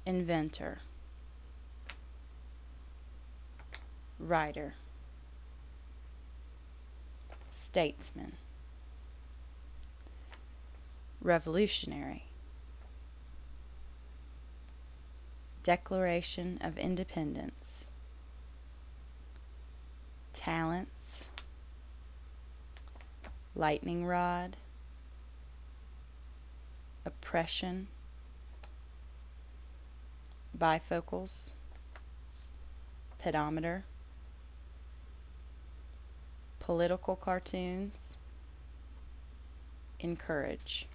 inventor, writer, statesman, revolutionary, Declaration of Independence, talents, lightning rod, oppression, bifocals, pedometer, political cartoons, encourage.